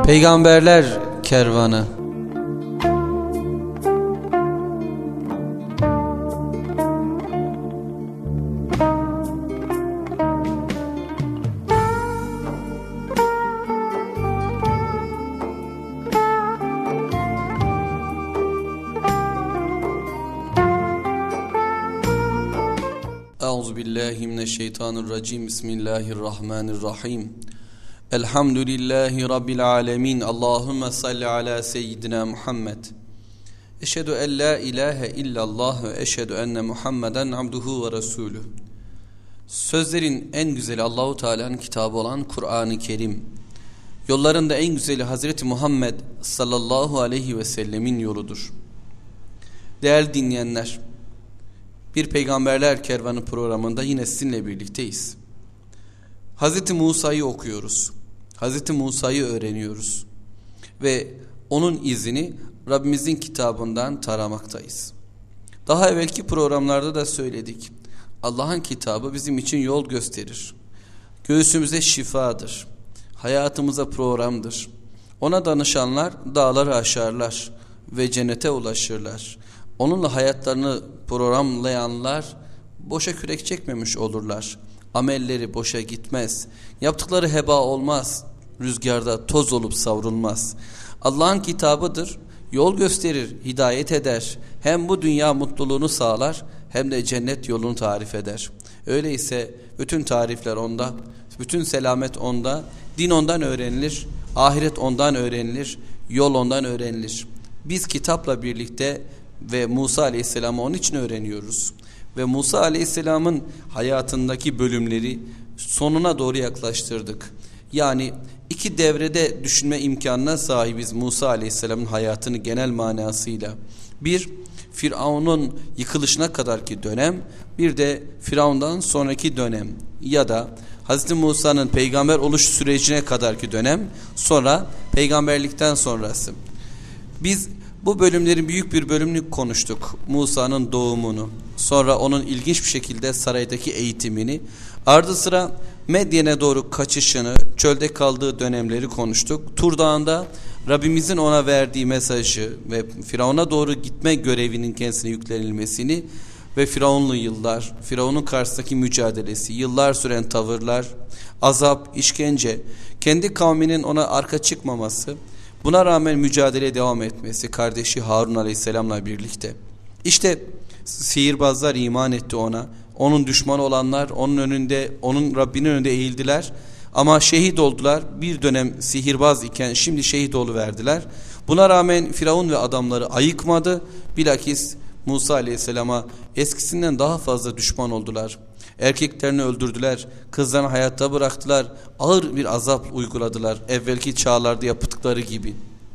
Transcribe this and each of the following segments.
Peygamberler Kervanı. Euzubillahimineşşeytanirracim. Bismillahirrahmanirrahim. Elhamdülillahi Rabbil alemin. Allahümme salli ala seyyidina Muhammed. Eşhedü en la ilahe illallah ve eşhedü enne Muhammeden abduhu ve resulü. Sözlerin en güzeli Allahu Teala'nın kitabı olan Kur'an-ı Kerim. Yolların da en güzeli Hazreti Muhammed sallallahu aleyhi ve sellemin yoludur. Değerli dinleyenler, bir Peygamberler Kervanı programında yine sizinle birlikteyiz. Hazreti Musa'yı okuyoruz. Hazreti Musa'yı öğreniyoruz. Ve onun izini Rabbimizin kitabından taramaktayız. Daha evvelki programlarda da söyledik. Allah'ın kitabı bizim için yol gösterir. Göğsümüze şifadır. Hayatımıza programdır. Ona danışanlar dağları aşarlar ve cennete ulaşırlar. Onunla hayatlarını programlayanlar boşa kürek çekmemiş olurlar. Amelleri boşa gitmez. Yaptıkları heba olmaz. Rüzgarda toz olup savrulmaz. Allah'ın kitabıdır. Yol gösterir, hidayet eder. Hem bu dünya mutluluğunu sağlar hem de cennet yolunu tarif eder. Öyleyse bütün tarifler onda, bütün selamet onda, din ondan öğrenilir, ahiret ondan öğrenilir, yol ondan öğrenilir. Biz kitapla birlikte ve Musa Aleyhisselam'ı onun için öğreniyoruz. Ve Musa Aleyhisselam'ın hayatındaki bölümleri sonuna doğru yaklaştırdık. Yani iki devrede düşünme imkanına sahibiz Musa Aleyhisselam'ın hayatını genel manasıyla. Bir, Firavun'un yıkılışına kadarki dönem, bir de Firavun'dan sonraki dönem ya da Hazreti Musa'nın peygamber oluş sürecine kadarki dönem, sonra peygamberlikten sonrası. Biz bu bölümlerin büyük bir bölümünü konuştuk. Musa'nın doğumunu, sonra onun ilginç bir şekilde saraydaki eğitimini, ardı sıra Medyen'e doğru kaçışını, çölde kaldığı dönemleri konuştuk. Tur Dağı'nda Rabbimizin ona verdiği mesajı ve Firavun'a doğru gitme görevinin kendisine yüklenilmesini ve Firavunlu yıllar, Firavun'un karşısındaki mücadelesi, yıllar süren tavırlar, azap, işkence, kendi kavminin ona arka çıkmaması, buna rağmen mücadeleye devam etmesi kardeşi Harun Aleyhisselam'la birlikte. İşte sihirbazlar iman etti ona. Onun düşmanı olanlar onun önünde, onun Rabbinin önünde eğildiler. Ama şehit oldular. Bir dönem sihirbaz iken şimdi şehit oluverdiler. Buna rağmen Firavun ve adamları ayıkmadı. Bilakis Musa Aleyhisselam'a eskisinden daha fazla düşman oldular. Erkeklerini öldürdüler, kızlarını hayatta bıraktılar, ağır bir azap uyguladılar evvelki çağlarda yaptıkları gibi.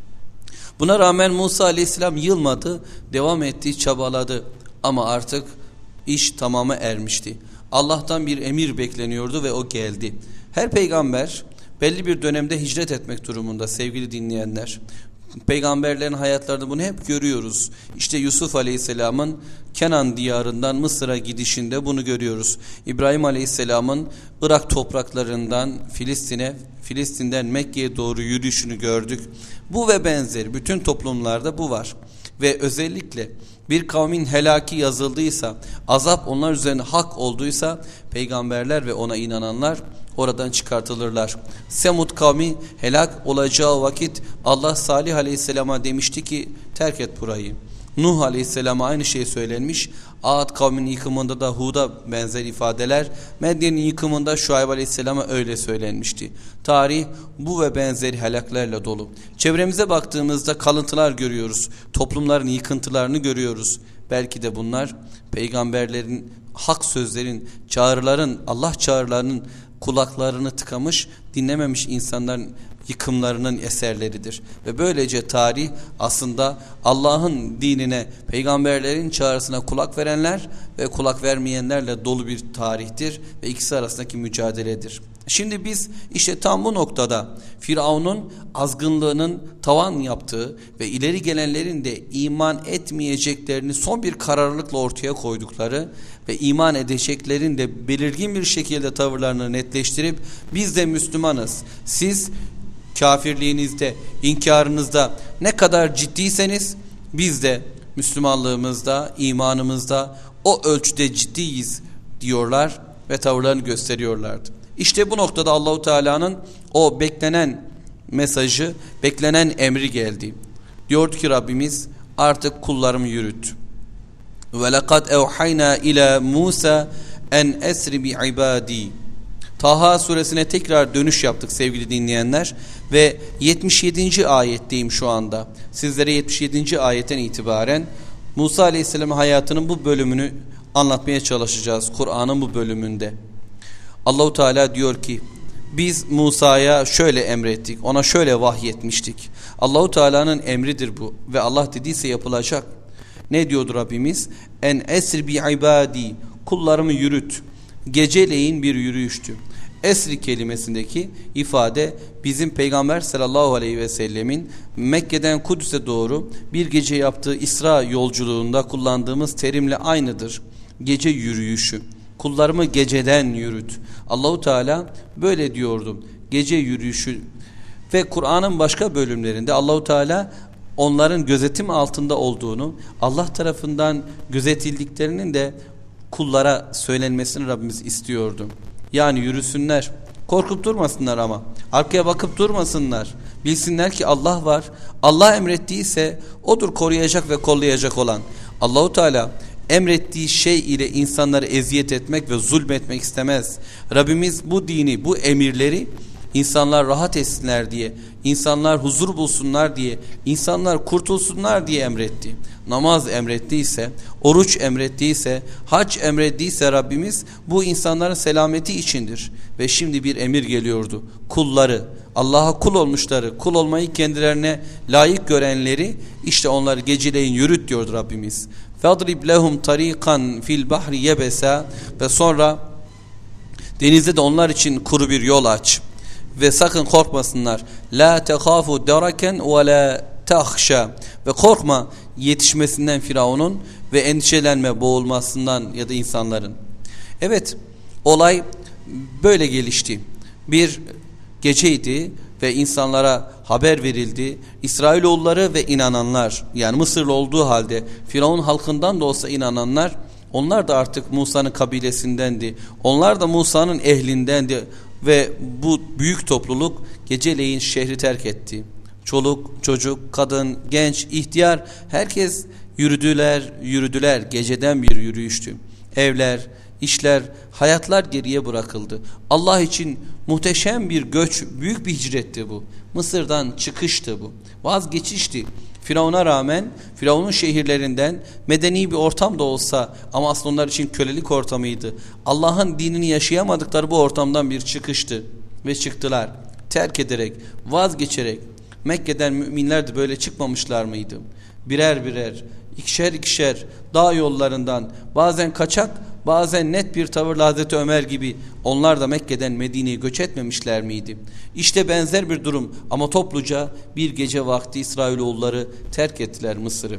Buna rağmen Musa Aleyhisselam yılmadı, devam etti, çabaladı ama artık iş tamama ermişti. Allah'tan bir emir bekleniyordu ve o geldi. Her peygamber belli bir dönemde hicret etmek durumunda sevgili dinleyenler. Peygamberlerin hayatlarında bunu hep görüyoruz. İşte Yusuf Aleyhisselam'ın Kenan diyarından Mısır'a gidişinde bunu görüyoruz. İbrahim Aleyhisselam'ın Irak topraklarından Filistin'den Mekke'ye doğru yürüyüşünü gördük. Bu ve benzeri bütün toplumlarda bu var. Ve özellikle bir kavmin helaki yazıldıysa, azap onlar üzerine hak olduysa peygamberler ve ona inananlar oradan çıkartılırlar. Semud kavmi helak olacağı vakit Allah Salih Aleyhisselam'a demişti ki terk et burayı. Nuh Aleyhisselam'a aynı şey söylenmiş. Ad kavminin yıkımında da Hud'a benzer ifadeler, Medyen'in yıkımında Şuayb Aleyhisselam'a öyle söylenmişti. Tarih bu ve benzeri helaklerle dolu. Çevremize baktığımızda kalıntılar görüyoruz. Toplumların yıkıntılarını görüyoruz. Belki de bunlar peygamberlerin, hak sözlerin, çağrıların, Allah çağrılarının kulaklarını tıkamış, dinlememiş insanların yıkımlarının eserleridir. Ve böylece tarih aslında Allah'ın dinine, peygamberlerin çağrısına kulak verenler ve kulak vermeyenlerle dolu bir tarihtir ve ikisi arasındaki mücadeledir. Şimdi biz işte tam bu noktada Firavun'un azgınlığının tavan yaptığı ve ileri gelenlerin de iman etmeyeceklerini son bir kararlılıkla ortaya koydukları ve iman edeceklerin de belirgin bir şekilde tavırlarını netleştirip biz de Müslümanız, siz kafirliğinizde, inkarınızda ne kadar ciddiyseniz biz de Müslümanlığımızda, imanımızda o ölçüde ciddiyiz diyorlar ve tavırlarını gösteriyorlardı. İşte bu noktada Allahu Teala'nın o beklenen mesajı, beklenen emri geldi. Diyordu ki Rabbimiz, artık kullarımı yürüt. Ve lekad evhayna ila Musa en esri bi ibadi. Taha suresine tekrar dönüş yaptık sevgili dinleyenler ve 77. ayetteyim şu anda. Sizlere 77. ayetten itibaren Musa Aleyhisselam'ın hayatının bu bölümünü anlatmaya çalışacağız Kur'an'ın bu bölümünde. Allahu Teala diyor ki, biz Musa'ya şöyle emrettik, ona şöyle vahyetmiştik. Allahu Teala'nın emridir bu ve Allah dediyse yapılacak. Ne diyordu Rabbimiz? En esri bi ibadi, kullarımı yürüt. Geceleyin bir yürüyüştü. Esri kelimesindeki ifade bizim Peygamber sallallahu aleyhi ve sellemin Mekke'den Kudüs'e doğru bir gece yaptığı İsra yolculuğunda kullandığımız terimle aynıdır. Gece yürüyüşü. Kullarımı geceden yürüt. Allahu Teala böyle diyordu. Gece yürüyüşü ve Kur'an'ın başka bölümlerinde Allahu Teala onların gözetim altında olduğunu, Allah tarafından gözetildiklerinin de kullara söylenmesini Rabbimiz istiyordu. Yani yürüsünler, korkup durmasınlar ama arkaya bakıp durmasınlar. Bilsinler ki Allah var. Allah emrettiyse odur koruyacak ve kollayacak olan. Allahu Teala emrettiği şey ile insanları eziyet etmek ve zulmetmek istemez. Rabbimiz bu dini, bu emirleri insanlar rahat etsinler diye, insanlar huzur bulsunlar diye, insanlar kurtulsunlar diye emretti. Namaz emrettiyse, oruç emrettiyse, hac emrettiyse Rabbimiz bu insanların selameti içindir. Ve şimdi bir emir geliyordu. Kulları, Allah'a kul olmuşları, kul olmayı kendilerine layık görenleri, işte onları geceleyin yürüt diyordu Rabbimiz. فَاضْرِبْ لَهُمْ طَر۪يقًا فِي الْبَحْرِ يَبَسًا ve sonra denizde de onlar için kuru bir yol aç. Ve sakın korkmasınlar. La tekhafu deraken ve la tahşa. Ve korkma yetişmesinden Firavun'un ve endişelenme boğulmasından ya da insanların. Evet, olay böyle gelişti. Bir geceydi ve insanlara haber verildi. İsrailoğulları ve inananlar, yani Mısırlı olduğu halde Firavun halkından da olsa inananlar, onlar da artık Musa'nın kabilesindendi. Onlar da Musa'nın ehlindendi. Ve bu büyük topluluk geceleyin şehri terk etti. Çoluk, çocuk, kadın, genç, ihtiyar herkes yürüdüler. Geceden bir yürüyüştü. Evler, işler, hayatlar geriye bırakıldı. Allah için muhteşem bir göç, büyük bir hicretti bu. Mısır'dan çıkıştı bu. Vazgeçişti. Firavun'a rağmen Firavun'un şehirlerinden medeni bir ortam da olsa ama aslında onlar için kölelik ortamıydı. Allah'ın dinini yaşayamadıkları bu ortamdan bir çıkıştı ve çıktılar. Terk ederek, vazgeçerek. Mekke'den müminler de böyle çıkmamışlar mıydı? Birer birer, ikişer ikişer dağ yollarından bazen kaçak, bazen net bir tavırla Hazreti Ömer gibi onlar da Mekke'den Medine'ye göç etmemişler miydi? İşte benzer bir durum ama topluca bir gece vakti İsrailoğulları terk ettiler Mısır'ı.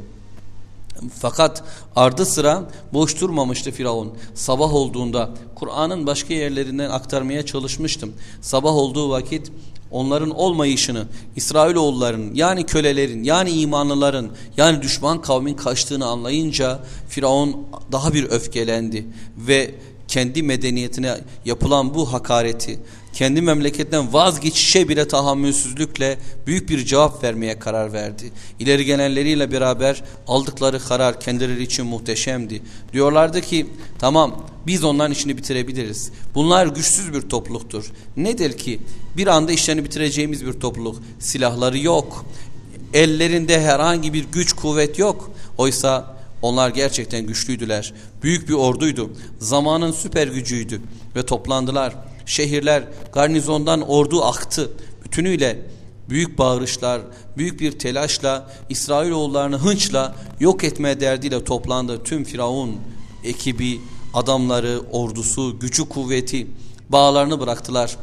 Fakat ardı sıra boş durmamıştı Firavun. Sabah olduğunda Kur'an'ın başka yerlerinden aktarmaya çalışmıştım. Sabah olduğu vakit onların olmayışını, İsrailoğullarının yani kölelerin, yani imanlıların, yani düşman kavmin kaçtığını anlayınca Firavun daha bir öfkelendi ve kendi medeniyetine yapılan bu hakareti, kendi memleketten vazgeçişe bile tahammülsüzlükle büyük bir cevap vermeye karar verdi. İleri gelenleriyle beraber aldıkları karar kendileri için muhteşemdi. Diyorlardı ki tamam, biz onların işini bitirebiliriz. Bunlar güçsüz bir topluluktur. Nedir ki bir anda işlerini bitireceğimiz bir topluluk. Silahları yok. Ellerinde herhangi bir güç kuvvet yok. Oysa onlar gerçekten güçlüydüler. Büyük bir orduydu. Zamanın süper gücüydü. Ve toplandılar. Şehirler, garnizondan ordu aktı. Bütünüyle büyük bağırışlar, büyük bir telaşla, İsrailoğullarını hınçla yok etme derdiyle toplandı. Tüm Firavun ekibi, adamları, ordusu, gücü, kuvveti, bağlarını bıraktılar.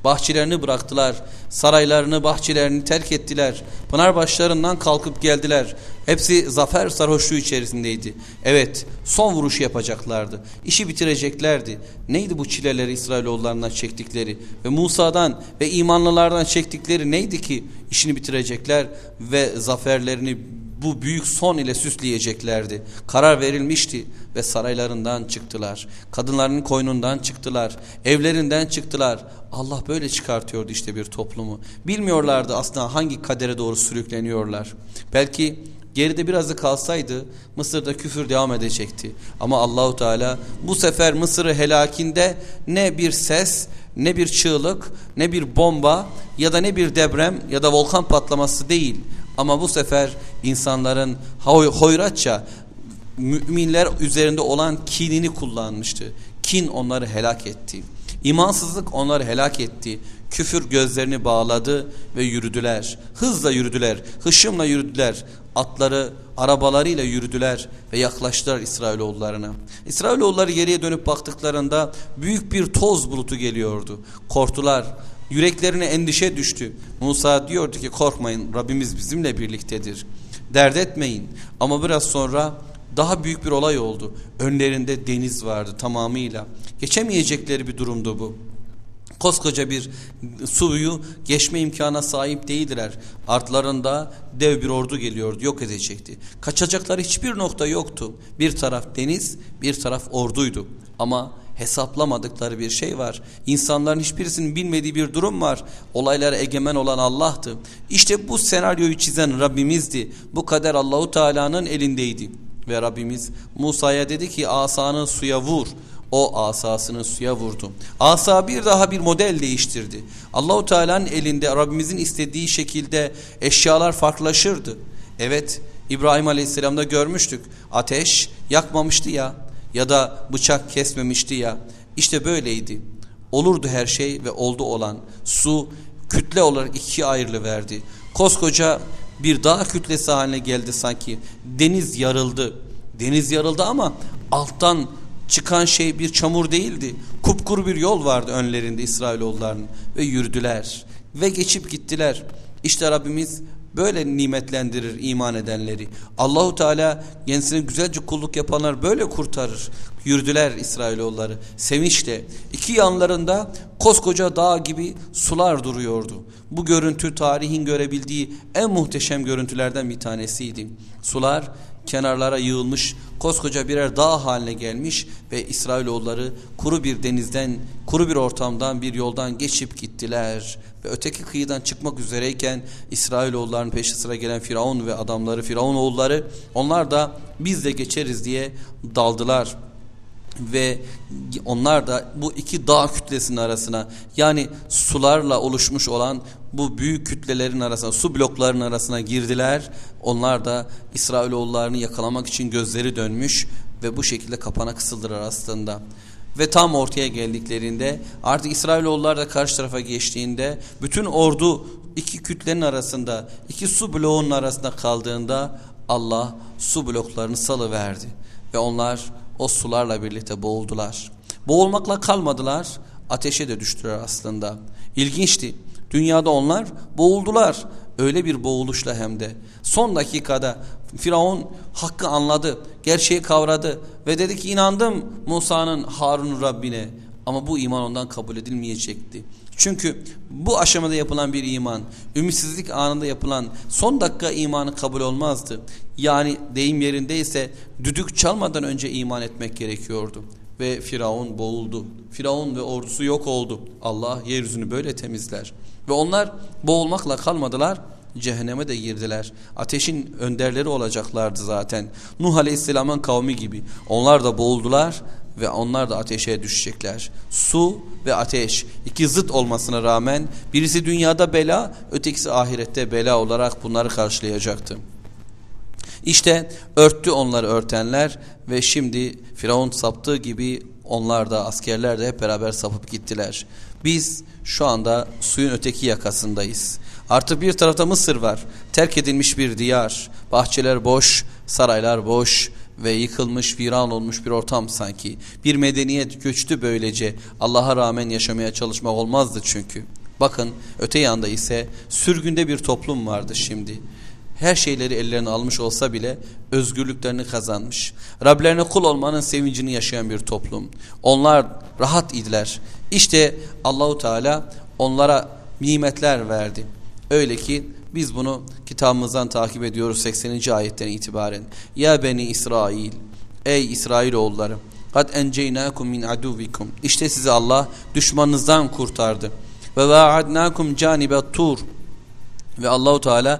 Bahçelerini bıraktılar. Saraylarını, bahçelerini terk ettiler. Pınar başlarından kalkıp geldiler. Hepsi zafer sarhoşluğu içerisindeydi. Evet, son vuruşu yapacaklardı. İşi bitireceklerdi. Neydi bu çileleri İsrailoğullarından çektikleri ve Musa'dan ve imanlılardan çektikleri neydi ki işini bitirecekler ve zaferlerini bu büyük son ile süsleyeceklerdi. Karar verilmişti ve saraylarından çıktılar. Kadınlarının koynundan çıktılar. Evlerinden çıktılar. Allah böyle çıkartıyordu işte bir toplumu. Bilmiyorlardı aslında hangi kadere doğru sürükleniyorlar. Belki geride biraz da kalsaydı Mısır'da küfür devam edecekti. Ama Allahu Teala bu sefer Mısır'ı helakinde ne bir ses, ne bir çığlık, ne bir bomba ya da ne bir deprem ya da volkan patlaması değil. Ama bu sefer insanların hoyratça müminler üzerinde olan kinini kullanmıştı. Kin onları helak etti. İmansızlık onları helak etti. Küfür gözlerini bağladı ve yürüdüler. Hızla yürüdüler, hışımla yürüdüler. Atları, arabalarıyla yürüdüler ve yaklaştılar İsrailoğullarına. İsrailoğulları geriye dönüp baktıklarında büyük bir toz bulutu geliyordu. Korktular. Yüreklerine endişe düştü. Musa diyordu ki korkmayın, Rabbimiz bizimle birliktedir. Dert etmeyin. Ama biraz sonra daha büyük bir olay oldu. Önlerinde deniz vardı tamamıyla. Geçemeyecekleri bir durumdu bu. Koskoca bir suyu geçme imkana sahip değildiler. Artlarında dev bir ordu geliyordu, yok edecekti. Kaçacakları hiçbir nokta yoktu. Bir taraf deniz, bir taraf orduydu. Ama hesaplamadıkları bir şey var. İnsanların hiçbirisinin bilmediği bir durum var. Olaylara egemen olan Allah'tı. İşte bu senaryoyu çizen Rabbimizdi. Bu kader Allahu Teala'nın elindeydi. Ve Rabbimiz Musa'ya dedi ki asanı suya vur. O asasını suya vurdu. Asa bir daha bir model değiştirdi. Allahu Teala'nın elinde Rabbimizin istediği şekilde eşyalar farklılaşırdı. Evet, İbrahim Aleyhisselam'da görmüştük. Ateş yakmamıştı ya da bıçak kesmemişti ya. İşte böyleydi. Olurdu her şey ve oldu olan. Su kütle olarak ikiye ayrılıverdi. Koskoca bir dağ kütlesi haline geldi sanki. Deniz yarıldı. Deniz yarıldı ama alttan çıkan şey bir çamur değildi. Kupkuru bir yol vardı önlerinde İsrailoğullarının ve yürüdüler ve geçip gittiler. İşte Rabbimiz böyle nimetlendirir iman edenleri. Allahu Teala kendisine güzelce kulluk yapanlar böyle kurtarır. Yürüdüler İsrailoğulları sevinçle. İki yanlarında koskoca dağ gibi sular duruyordu. Bu görüntü tarihin görebildiği en muhteşem görüntülerden bir tanesiydi. Sular kenarlara yığılmış, koskoca birer dağ haline gelmiş ve İsrailoğulları kuru bir denizden, kuru bir ortamdan, bir yoldan geçip gittiler. Ve öteki kıyıdan çıkmak üzereyken İsrailoğullarının peşi sıra gelen Firavun ve adamları, Firavunoğulları, onlar da biz de geçeriz diye daldılar. Ve onlar da bu iki dağ kütlesinin arasına, yani sularla oluşmuş olan bu büyük kütlelerin arasına, su bloklarının arasına girdiler. Onlar da İsrailoğullarını yakalamak için gözleri dönmüş ve bu şekilde kapana kısıldılar aslında. Ve tam ortaya geldiklerinde artık İsrailoğullar da karşı tarafa geçtiğinde bütün ordu iki kütlenin arasında, iki su bloğunun arasında kaldığında Allah su bloklarını salıverdi ve onlar o sularla birlikte boğuldular. Boğulmakla kalmadılar, ateşe de düştüler aslında. İlginçti. Dünyada onlar boğuldular. Öyle bir boğuluşla hem de. Son dakikada Firavun hakkı anladı, gerçeği kavradı ve dedi ki inandım Musa'nın, Harun'un Rabbine. Ama bu iman ondan kabul edilmeyecekti. Çünkü bu aşamada yapılan bir iman, ümitsizlik anında yapılan son dakika imanı kabul olmazdı. Yani deyim yerindeyse düdük çalmadan önce iman etmek gerekiyordu. Ve Firavun boğuldu. Firavun ve ordusu yok oldu. Allah yeryüzünü böyle temizler. Ve onlar boğulmakla kalmadılar, cehenneme de girdiler. Ateşin önderleri olacaklardı zaten. Nuh Aleyhisselam'ın kavmi gibi. Onlar da boğuldular ve onlar da ateşe düşecekler. Su ve ateş iki zıt olmasına rağmen birisi dünyada bela, ötekisi ahirette bela olarak bunları karşılayacaktı. İşte örttü onları örtenler ve şimdi Firavun saptığı gibi onlar da, askerler de hep beraber sapıp gittiler. Biz şu anda suyun öteki yakasındayız. Artık bir tarafta Mısır var. Terk edilmiş bir diyar. Bahçeler boş, saraylar boş ve yıkılmış, viran olmuş bir ortam sanki. Bir medeniyet göçtü böylece. Allah'a rağmen yaşamaya çalışmak olmazdı çünkü. Bakın öte yanda ise sürgünde bir toplum vardı şimdi. Her şeyleri ellerine almış olsa bile özgürlüklerini kazanmış. Rablerine kul olmanın sevincini yaşayan bir toplum. Onlar rahat idiler. İşte Allahu Teala onlara nimetler verdi. Öyle ki biz bunu kitabımızdan takip ediyoruz 80. ayetten itibaren. Ya beni İsrail, ey İsrailoğulları, kad enceynakum min aduvikum. İşte sizi Allah düşmanınızdan kurtardı. Ve vaadnakum canibe tur. Ve Allahu Teala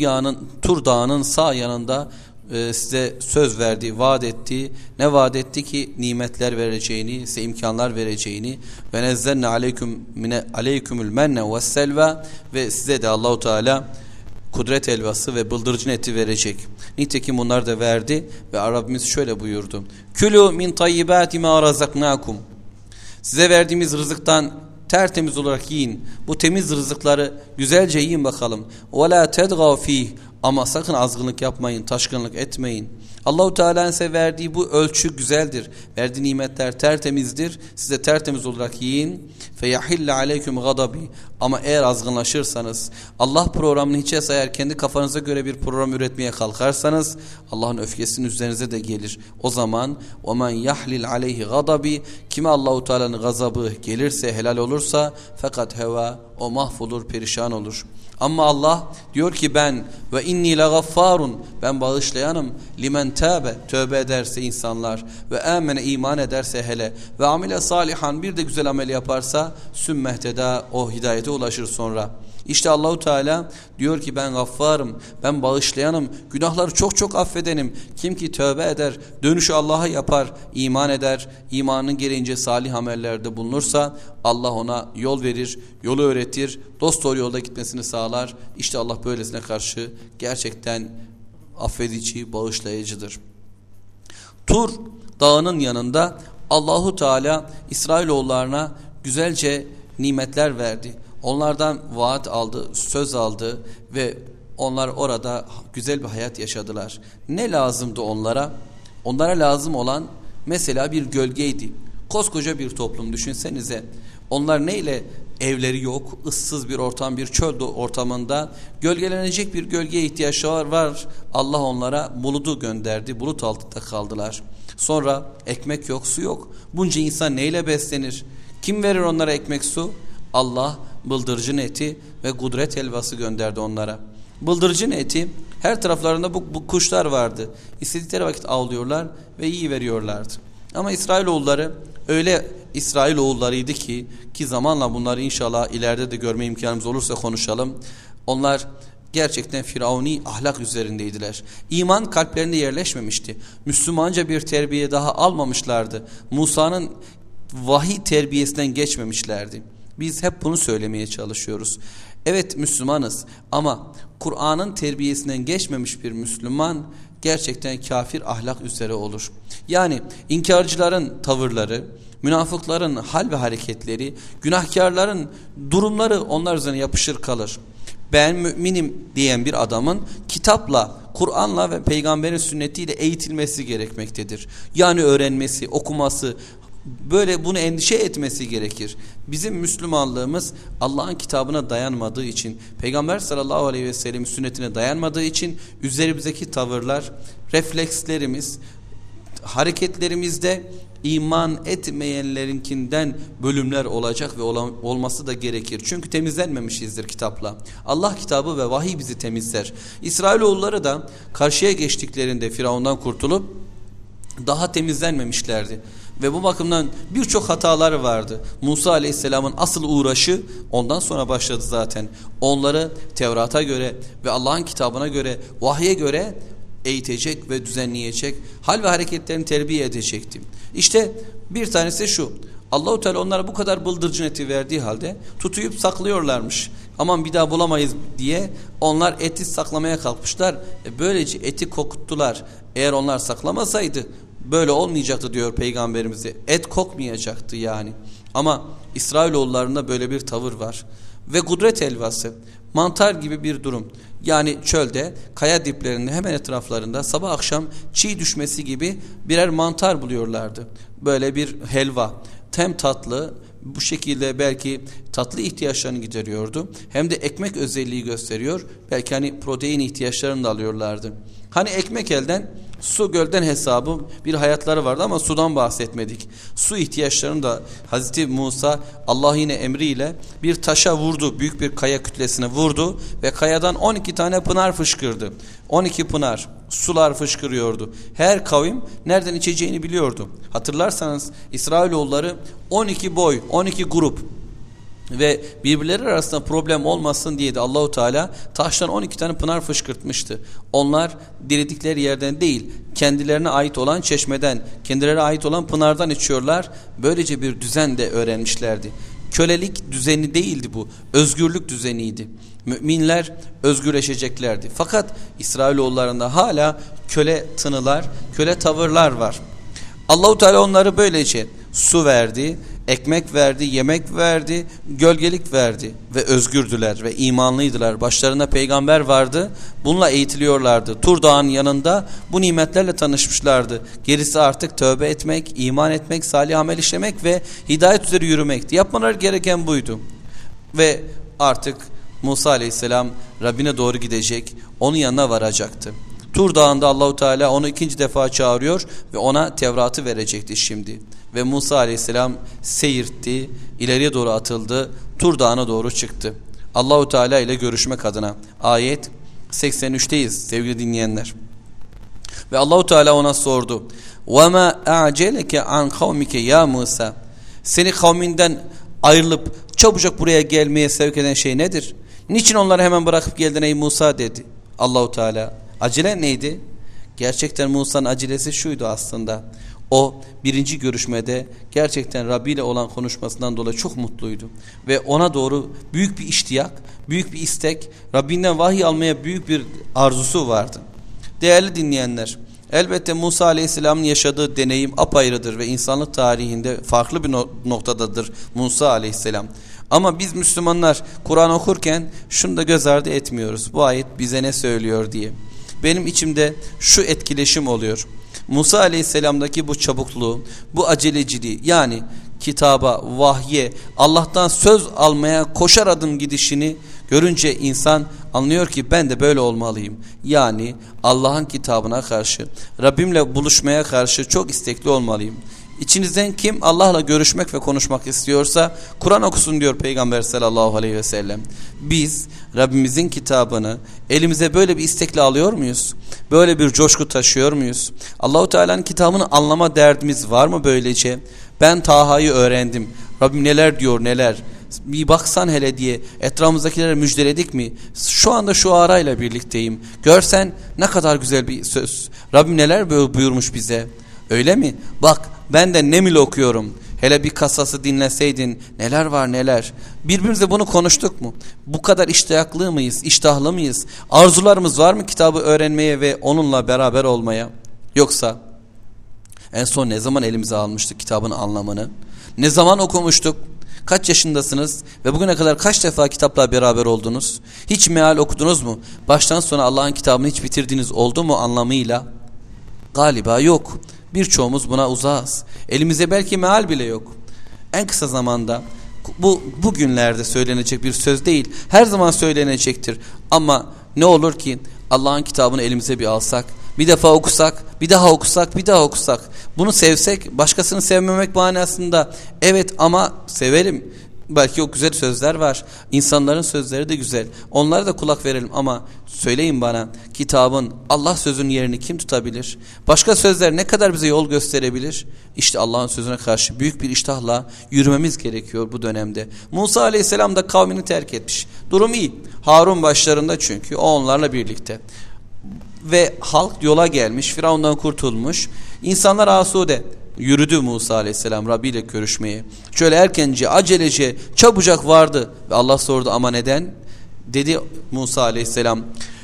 Tur Dağı'nın sağ yanında size söz verdi, vaat etti. Ne vaat etti ki? Nimetler vereceğini, size imkanlar vereceğini. Ve nezzenne aleykümül menne ve selva, ve size de Allahu Teala kudret elvası ve bıldırcın eti verecek. Nitekim bunlar da verdi ve Rabbimiz şöyle buyurdu. Külü min tayyibati ma razaknakum. Size verdiğimiz rızıktan tertemiz olarak yiyin. Bu temiz rızıkları güzelce yiyin bakalım. وَلَا تَدْغَوْ ف۪يهِ. Ama sakın azgınlık yapmayın, taşkınlık etmeyin. Allahu Teala'nın size verdiği bu ölçü güzeldir. Verdiği nimetler tertemizdir. Size tertemiz olarak yiyin. فَيَحِلَّ عَلَيْكُمْ غَضَبِي. Ama eğer azgınlaşırsanız, Allah programını hiçe sayar, kendi kafanıza göre bir program üretmeye kalkarsanız, Allah'ın öfkesinin üzerinize de gelir. O zaman وَمَنْ يَحْلِلْ عَلَيْهِ غَضَبِي. Kime Allahu Teala'nın gazabı gelirse, helal olursa, fakat heva, o mahvolur, perişan olur. Ama Allah diyor ki ben ve inni legaffarun, ben bağışlayanım, limen tâbe, tövbe ederse insanlar, ve amene, iman ederse hele, ve amile salihan, bir de güzel amel yaparsa, sümmehteda, o hidayete ulaşır sonra. İşte Allahu Teala diyor ki ben gaffarım, ben bağışlayanım, günahları çok çok affedenim. Kim ki tövbe eder, dönüşü Allah'a yapar, iman eder, imanın gereğince salih amellerde bulunursa Allah ona yol verir, yolu öğretir, dosdoğru yolda gitmesini sağlar. İşte Allah böylesine karşı gerçekten affedici, bağışlayıcıdır. Tur Dağı'nın yanında Allahu Teala İsrailoğullarına güzelce nimetler verdi. Onlardan vaat aldı, söz aldı ve onlar orada güzel bir hayat yaşadılar. Ne lazımdı onlara? Onlara lazım olan mesela bir gölgeydi. Koskoca bir toplum düşünsenize. Onlar neyle, evleri yok, ıssız bir ortam, bir çöl ortamında gölgelenecek bir gölgeye ihtiyaçları var. Allah onlara bulutu gönderdi, bulut altında kaldılar. Sonra ekmek yok, su yok. Bunca insan neyle beslenir? Kim verir onlara ekmek, su? Allah bıldırcın eti ve kudret helvası gönderdi onlara. Bıldırcın eti, her taraflarında bu kuşlar vardı. İstedikleri vakit avlıyorlar ve yiyiveriyorlardı. Ama İsrailoğulları öyle İsrailoğullarıydı ki zamanla bunları inşallah ileride de görme imkanımız olursa konuşalım. Onlar gerçekten firavuni ahlak üzerindeydiler. İman kalplerinde yerleşmemişti. Müslümanca bir terbiye daha almamışlardı. Musa'nın vahiy terbiyesinden geçmemişlerdi. Biz hep bunu söylemeye çalışıyoruz. Evet, Müslümanız ama Kur'an'ın terbiyesinden geçmemiş bir Müslüman gerçekten kafir ahlak üzere olur. Yani inkarcıların tavırları, münafıkların hal ve hareketleri, günahkarların durumları onlar üzerine yapışır kalır. Ben müminim diyen bir adamın kitapla, Kur'an'la ve peygamberin sünnetiyle eğitilmesi gerekmektedir. Yani öğrenmesi, okuması, böyle bunu endişe etmesi gerekir. Bizim Müslümanlığımız Allah'ın kitabına dayanmadığı için, Peygamber sallallahu aleyhi ve sellem sünnetine dayanmadığı için üzerimizdeki tavırlar, reflekslerimiz, hareketlerimizde iman etmeyenlerinkinden bölümler olacak ve olması da gerekir. Çünkü temizlenmemişizdir kitapla. Allah kitabı ve vahiy bizi temizler. İsrailoğulları da karşıya geçtiklerinde Firavundan kurtulup daha temizlenmemişlerdi. Ve bu bakımdan birçok hataları vardı. Musa Aleyhisselam'ın asıl uğraşı ondan sonra başladı zaten. Onları Tevrat'a göre ve Allah'ın kitabına göre, vahye göre eğitecek ve düzenleyecek, hal ve hareketlerini terbiye edecekti. İşte bir tanesi şu: Allah-u Teala onlara bu kadar bıldırcın eti verdiği halde tutuyup saklıyorlarmış. Aman bir daha bulamayız diye onlar eti saklamaya kalkmışlar. Böylece eti kokuttular. Eğer onlar saklamasaydı böyle olmayacaktı diyor Peygamberimize. Et kokmayacaktı yani. Ama İsrailoğullarında böyle bir tavır var. Ve kudret helvası. Mantar gibi bir durum. Yani çölde, kaya diplerinde hemen etraflarında sabah akşam çiğ düşmesi gibi birer mantar buluyorlardı. Böyle bir helva. Hem tatlı, bu şekilde belki tatlı ihtiyaçlarını gideriyordu. Hem de ekmek özelliği gösteriyor. Belki hani protein ihtiyaçlarını da alıyorlardı. Hani ekmek elden, su gölden hesabı bir hayatları vardı ama sudan bahsetmedik. Su ihtiyaçlarını da Hazreti Musa Allah yine emriyle bir taşa vurdu. Büyük bir kaya kütlesine vurdu ve kayadan 12 tane pınar fışkırdı. 12 pınar, sular fışkırıyordu. Her kavim nereden içeceğini biliyordu. Hatırlarsanız İsrailoğulları 12 boy, 12 grup ve birbirleri arasında problem olmasın diye de Allahu Teala taştan 12 tane pınar fışkırtmıştı. Onlar diledikleri yerden değil, kendilerine ait olan çeşmeden, kendilerine ait olan pınardan içiyorlar. Böylece bir düzen de öğrenmişlerdi. Kölelik düzeni değildi bu, özgürlük düzeniydi. Müminler özgürleşeceklerdi. Fakat İsrailoğullarında hala köle tınılar, köle tavırlar var. Allahu Teala onları böylece su verdi, ekmek verdi, yemek verdi, gölgelik verdi ve özgürdüler ve imanlıydılar. Başlarında peygamber vardı, bununla eğitiliyorlardı. Tur Dağı'nın yanında bu nimetlerle tanışmışlardı. Gerisi artık tövbe etmek, iman etmek, salih amel işlemek ve hidayet üzere yürümekti. Yapmaları gereken buydu. Ve artık Musa Aleyhisselam Rabbine doğru gidecek, onun yanına varacaktı. Tur Dağı'nda Allahu Teala onu ikinci defa çağırıyor ve ona Tevrat'ı verecekti şimdi. Ve Musa Aleyhisselam seyirtti, ileriye doğru atıldı, Tur Dağı'na doğru çıktı. Allahu Teala ile görüşmek adına. Ayet 83'teyiz sevgili dinleyenler. Ve Allahu Teala ona sordu. وَمَا أَعْجَلَكَ عَنْ قَوْمِكَ ya Musa. Seni kavminden ayrılıp çabucak buraya gelmeye sevk eden şey nedir? Niçin onları hemen bırakıp geldin ey Musa dedi Allahu Teala. Acele neydi? Gerçekten Musa'nın acelesi şuydu aslında. O birinci görüşmede gerçekten Rabbi ile olan konuşmasından dolayı çok mutluydu. Ve ona doğru büyük bir iştiyak, büyük bir istek, Rabbinden vahiy almaya büyük bir arzusu vardı. Değerli dinleyenler, elbette Musa Aleyhisselam'ın yaşadığı deneyim apayrıdır ve insanlık tarihinde farklı bir noktadadır Musa Aleyhisselam. Ama biz Müslümanlar Kur'an okurken şunu da göz ardı etmiyoruz. Bu ayet bize ne söylüyor diye. Benim içimde şu etkileşim oluyor. Musa Aleyhisselam'daki bu çabukluğu, bu aceleciliği yani kitaba, vahye, Allah'tan söz almaya koşar adım gidişini görünce insan anlıyor ki ben de böyle olmalıyım. Yani Allah'ın kitabına karşı, Rabbimle buluşmaya karşı çok istekli olmalıyım. İçinizden kim Allah'la görüşmek ve konuşmak istiyorsa Kur'an okusun diyor Peygamber sallallahu aleyhi ve sellem. Biz Rabbimizin kitabını elimize böyle bir istekle alıyor muyuz? Böyle bir coşku taşıyor muyuz? Allahu Teala'nın kitabını anlama derdimiz var mı böylece? Ben Taha'yı öğrendim. Rabbim neler diyor neler. Bir baksan hele diye etrafımızdakilere müjdeledik mi? Şu anda şu arayla birlikteyim. Görsen ne kadar güzel bir söz. Rabbim neler buyurmuş bize. Öyle mi? Bak ben de Neml okuyorum. Hele bir kasası dinleseydin neler var neler. Birbirimize bunu konuştuk mu? Bu kadar iştiyaklı mıyız? İştahlı mıyız? Arzularımız var mı kitabı öğrenmeye ve onunla beraber olmaya? Yoksa en son ne zaman elimize almıştık kitabın anlamını? Ne zaman okumuştuk? Kaç yaşındasınız ve bugüne kadar kaç defa kitapla beraber oldunuz? Hiç meal okudunuz mu? Baştan sona Allah'ın kitabını hiç bitirdiğiniz oldu mu anlamıyla? Galiba yok. Birçoğumuz buna uzağız. Elimizde belki meal bile yok. En kısa zamanda bugünlerde söylenecek bir söz değil. Her zaman söylenecektir. Ama ne olur ki Allah'ın kitabını elimize bir alsak, bir defa okusak, bir daha okusak, bir daha okusak. Bunu sevsek, başkasını sevmemek manasında. Evet ama severim. Belki o güzel sözler var. İnsanların sözleri de güzel. Onlara da kulak verelim ama söyleyin bana kitabın Allah sözünün yerini kim tutabilir? Başka sözler ne kadar bize yol gösterebilir? İşte Allah'ın sözüne karşı büyük bir iştahla yürümemiz gerekiyor bu dönemde. Musa Aleyhisselam da kavmini terk etmiş. Durum iyi. Harun başlarında çünkü o onlarla birlikte. Ve halk yola gelmiş. Firavundan kurtulmuş. İnsanlar asude. Yürüdü Musa Aleyhisselam Rabbi ile görüşmeye. Şöyle erkence, acelece, çabucak vardı. Ve Allah sordu ama neden? Dedi Musa Aleyhisselam.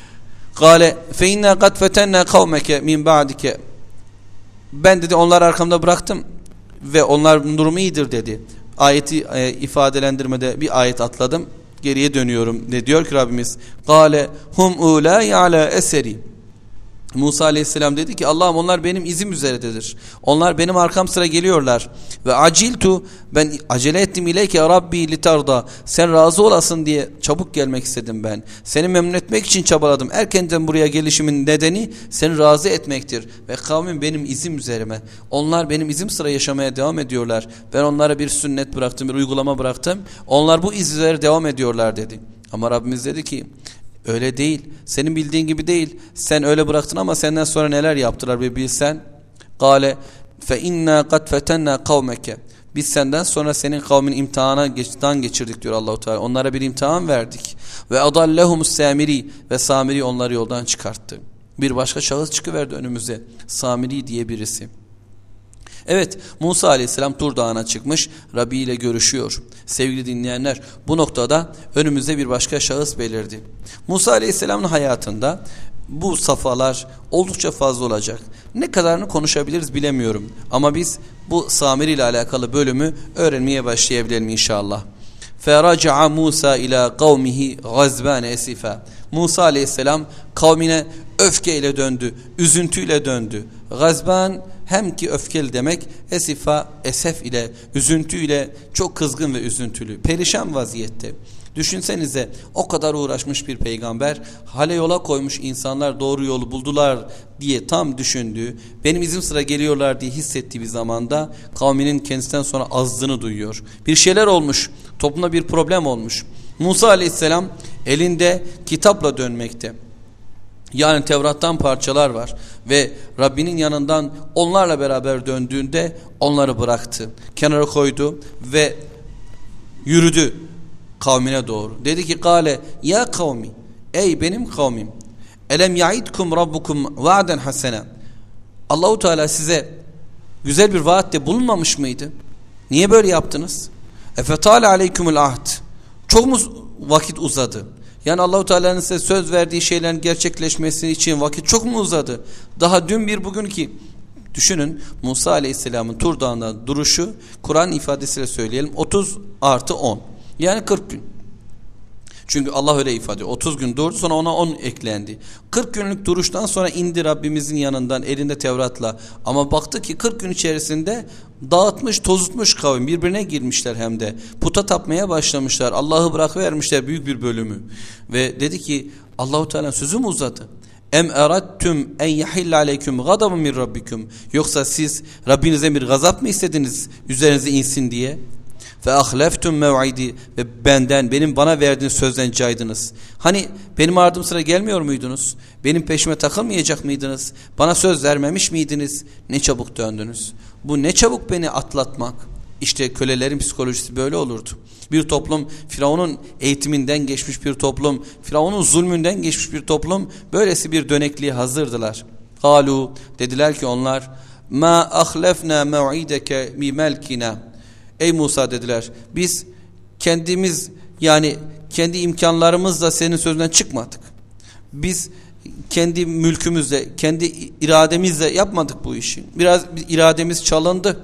Kale fe inna kad fetenna kavmeke min ba'dike. Ben dedi onları arkamda bıraktım ve onların durumu iyidir dedi. Ayeti ifadelendirmede bir ayet atladım. geriye dönüyorum. Ne diyor ki Rabbimiz? Kale hum ulai ala eseri. Musa aleyhisselam dedi ki Allah'ım onlar benim izim üzeredir. Onlar benim arkam sıra geliyorlar. Ve aciltu, ben acele ettim ileyke Rabbi litarda. Sen razı olasın diye çabuk gelmek istedim ben. Seni memnun etmek için çabaladım. Erkenden buraya gelişimin nedeni seni razı etmektir. Ve kavmim benim izim üzerime. Onlar benim izim sıra yaşamaya devam ediyorlar. Ben onlara bir sünnet bıraktım, bir uygulama bıraktım. Onlar bu iz üzere devam ediyorlar dedi. Ama Rabbimiz dedi ki öyle değil. Senin bildiğin gibi değil. Sen öyle bıraktın ama senden sonra neler yaptılar bir bilsen. Kale fe inna kad fetenna kavmeke. Biz senden sonra senin kavmin imtihandan geçirdik diyor Allahu Teala. Onlara bir imtihan verdik. Ve adallehumus samiri, ve Samiri onları yoldan çıkarttı. Bir başka şahıs çıkıverdi önümüze. Samiri diye birisi. Evet, Musa aleyhisselam Tur Dağı'na çıkmış, Rabbi ile görüşüyor. Sevgili dinleyenler, bu noktada önümüzde bir başka şahıs belirdi. Musa aleyhisselamın hayatında bu safhalar oldukça fazla olacak. Ne kadarını konuşabiliriz bilemiyorum. Ama biz bu Samiri ile alakalı bölümü öğrenmeye başlayabilirim inşallah. فَرَجَعَ Musa ila kavmihi gazban esifa. Musa aleyhisselam kavmine öfkeyle döndü, üzüntüyle döndü. Gazban hem ki öfkeli demek, esifa esef ile, üzüntüyle, çok kızgın ve üzüntülü, perişan vaziyette. Düşünsenize, o kadar uğraşmış bir peygamber, hale yola koymuş insanlar doğru yolu buldular diye tam düşündüğü, benim izim sıra geliyorlar diye hissettiği bir zamanda kavminin kendisinden sonra azdığını duyuyor. Bir şeyler olmuş, toplumda bir problem olmuş. Musa aleyhisselam elinde kitapla dönmekte. Yani Tevrat'tan parçalar var ve Rabbinin yanından onlarla beraber döndüğünde onları bıraktı. Kenara koydu ve yürüdü kavmine doğru. Dedi ki kale ya kavmi, ey benim kavmim, elem yaidkum rabbukum va'den hasena. Allahu Teala size güzel bir vaatte bulunmamış mıydı? Niye böyle yaptınız? Efetale aleykumul ahd. Çok mu vakit uzadı? Yani Allahu Teala'nın size söz verdiği şeylerin gerçekleşmesi için vakit çok mu uzadı? Daha dün bir bugün ki. Düşünün, Musa Aleyhisselam'ın Tur Dağı'nda duruşu, Kur'an ifadesiyle söyleyelim, 30+10. Yani 40 gün. Çünkü Allah öyle ifade ediyor. 30 gün durdu, sonra ona 10 eklendi. 40 günlük duruştan sonra indi Rabbimizin yanından elinde Tevrat'la. Ama baktı ki 40 gün içerisinde dağıtmış, tozutmuş kavim, birbirine girmişler hem de. Puta tapmaya başlamışlar. Allah'ı bırakıvermişler büyük bir bölümü. Ve dedi ki Allahu Teala sözü mü uzadı? Em eradtum en yahilla aleyküm gadabun min rabbikum. Yoksa siz Rabbinizden bir gazap mı istediniz üzerinize insin diye? Ve ahleftum mev'idi, ve benim bana verdiğiniz sözden caydınız. Hani benim ardım sıra gelmiyor muydunuz? Benim peşime takılmayacak mıydınız? Bana söz vermemiş miydiniz? Ne çabuk döndünüz. Bu ne çabuk beni atlatmak. İşte kölelerin psikolojisi böyle olurdu. Bir toplum, Firavun'un eğitiminden geçmiş bir toplum, Firavun'un zulmünden geçmiş bir toplum, böylesi bir dönekliğe hazırdılar. Kalu, dediler ki onlar, ma ahlefna mev'ideke bi melkina. Ey Musa dediler, biz kendimiz, yani kendi imkanlarımızla senin sözünden çıkmadık. Biz kendi mülkümüzle, kendi irademizle yapmadık bu işi. Biraz irademiz çalındı.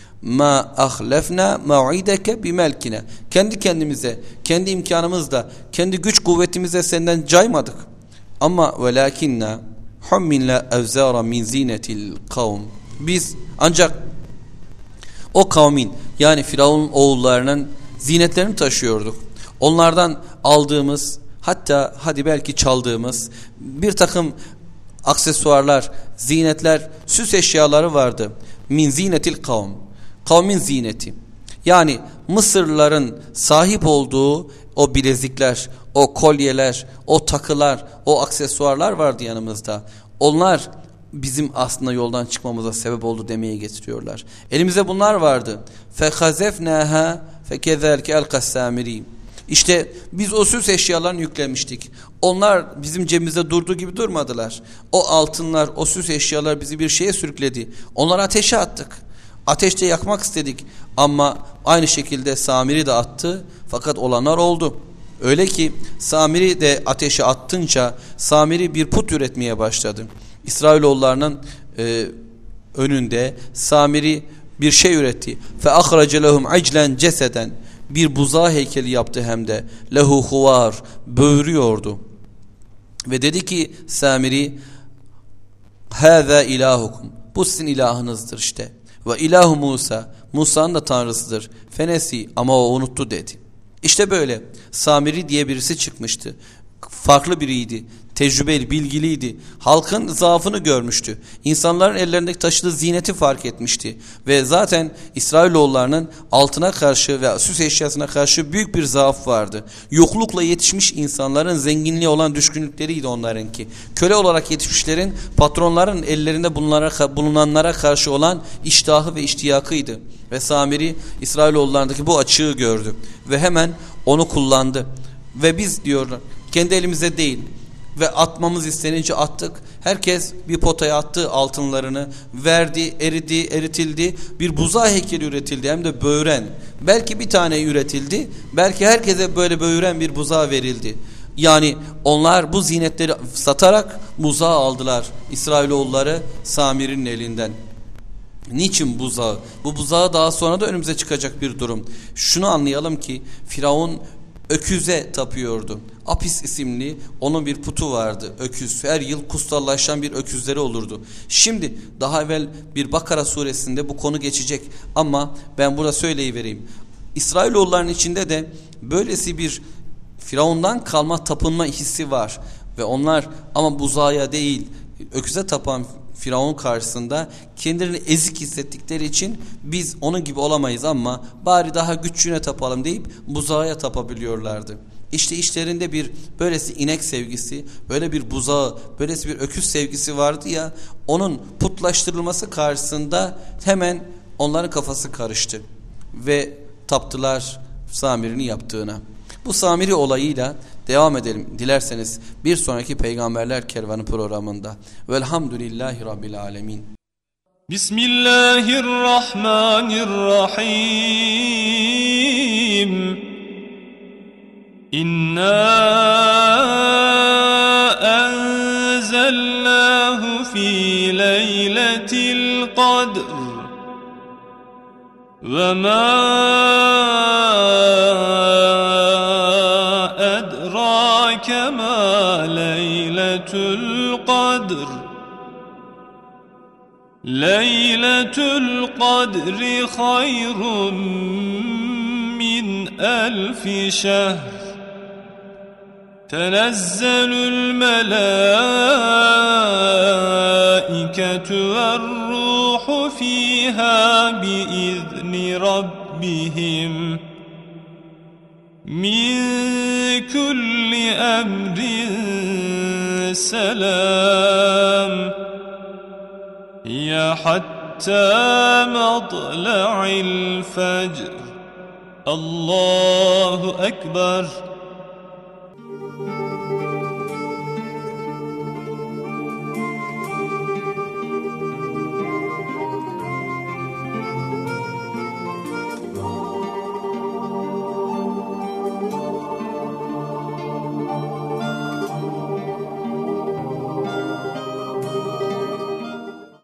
Ma ahlefna mev'ideke bi melkina. Kendi kendimize, kendi imkanımızla, kendi güç kuvvetimizle senden caymadık. Ama velakinna humminna evzara min zinetil kavm. Biz ancak o kavmin, yani Firavun'un oğullarının zinetlerini taşıyorduk. Onlardan aldığımız, hatta hadi belki çaldığımız bir takım aksesuarlar, zinetler, süs eşyaları vardı. Min zinetil kavm. Kavmin zineti. Yani Mısırlıların sahip olduğu o bilezikler, o kolyeler, o takılar, o aksesuarlar vardı yanımızda. Onlar bizim aslında yoldan çıkmamıza sebep oldu demeye getiriyorlar. Elimizde bunlar vardı. فَخَزَفْنَاهَا فَكَذَلْكَ اَلْقَ السَّامِرِينَ. İşte biz o süs eşyalarını yüklemiştik. Onlar bizim cebimizde durduğu gibi durmadılar. O altınlar, o süs eşyalar bizi bir şeye sürükledi. Onları ateşe attık. Ateşte yakmak istedik. Ama aynı şekilde Samiri de attı. Fakat olanlar oldu. Öyle ki Samiri de ateşe attınca Samiri bir put üretmeye başladı. İsrailoğullarının önünde Samiri bir şey üretti. فَاَخْرَجَ لَهُمْ عِجْلًا ceseden. Bir buzağı heykeli yaptı hem de. Lehu huvar, böğürüyordu. Ve dedi ki Samiri, hâzâ ilahukum, bu sizin ilahınızdır işte. Ve ilahu Musa, Musa'nın da tanrısıdır. Fenesi, ama o unuttu dedi. İşte böyle Samiri diye birisi çıkmıştı. Farklı biriydi. Tecrübeli, bilgiliydi. Halkın zaafını görmüştü. İnsanların ellerindeki taşıdığı ziyneti fark etmişti. Ve zaten İsrailoğullarının altına karşı ve süs eşyasına karşı büyük bir zaaf vardı. Yoklukla yetişmiş insanların zenginliğe olan düşkünlükleriydi onlarınki. Köle olarak yetişmişlerin patronların ellerinde bulunanlara karşı olan iştahı ve iştiyakıydı. Ve Samiri İsrailoğullarındaki bu açığı gördü. Ve hemen onu kullandı. Ve biz diyorlar kendi elimizde değil ve atmamız istenince attık. Herkes bir potaya attı altınlarını, verdi, eridi, eritildi. Bir buzağı heykeli üretildi, hem de böğüren. Belki bir tane üretildi, belki herkese böyle böğüren bir buzağı verildi. Yani onlar bu zinetleri satarak buzağı aldılar İsrailoğulları Samiri'nin elinden. Niçin buzağı? Bu buzağı daha sonra da önümüze çıkacak bir durum. Şunu anlayalım ki Firavun öküze tapıyordu. Apis isimli onun bir putu vardı. Öküz. Her yıl kustallaşan bir öküzleri olurdu. Şimdi daha evvel bir Bakara suresinde bu konu geçecek. Ama ben burada söyleyivereyim. İsrailoğullarının içinde de böylesi bir Firavundan kalma tapınma hissi var. Ve onlar ama buzağa değil, öküze tapan Firavun karşısında kendilerini ezik hissettikleri için biz onun gibi olamayız ama bari daha güçlüğüne tapalım deyip buzağa tapabiliyorlardı. İşte işlerinde bir böylesi inek sevgisi, böyle bir buzağı, böylesi bir öküz sevgisi vardı ya, onun putlaştırılması karşısında hemen onların kafası karıştı ve taptılar Samiri'nin yaptığına. Bu Samiri olayıyla devam edelim dilerseniz bir sonraki Peygamberler Kervanı programında. Velhamdülillahi Rabbil Alemin. Bismillahirrahmanirrahim. İnna enzelnahu fi leyletil kadr ve ma edrake ma leyletul kadr. Leyletul kadri hayrun min elfi şehr. تنزل الملائكة والروح فيها بإذن ربهم من كل أمر سلام هي حتى مطلع الفجر الله أكبر